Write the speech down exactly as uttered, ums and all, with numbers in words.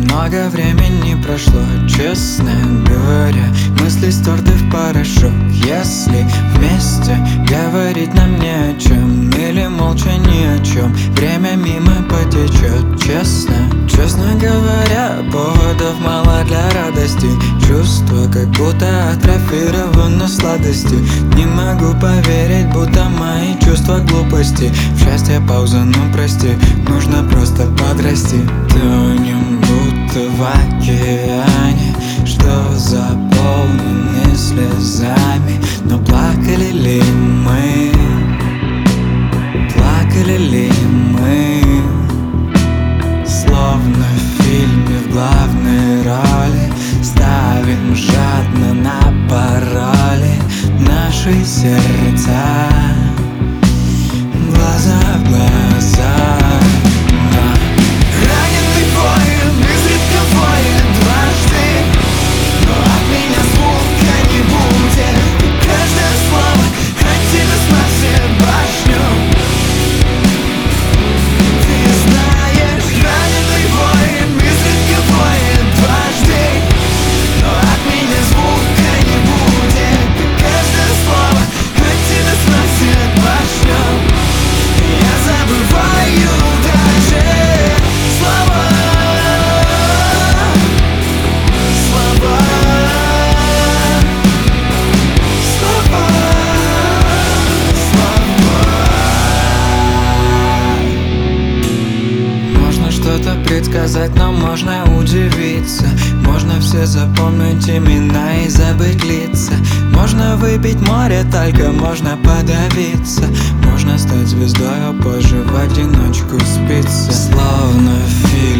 Много времени прошло, честно говоря, мысли стерты в порошок. Если вместе говорить нам не о чем, или молча ни о чем, время мимо потечет. Честно, честно говоря, поводов мало для радости. Чувство, как будто атрофировано сладости. Не могу поверить, будто мои чувства глупости. В счастье пауза, ну прости, нужно просто подрасти. Тонем будто в океане, что заполнены слезами. Но плакали ли мы? Плакали ли мы? Словно в фильме в главной роли ставим жадно на пароли наши сердца, глаза в глаза. Раненый воин изредка воет дважды, но от меня звука не будет. И каждое слово от тебя сносит башню. Ты знаешь, раненый воин изредка воет дважды, но от меня звука не будет. И каждое слово от тебя сносит башню. Я забываю даже слова, слова, слова, слова. Можно что-то предсказать, но можно удивиться. Можно все запомнить имена и забыть лица. Можно выпить море, только можно подавиться. Можно стать звездой, а позже в одиночку спиться. Словно в фильме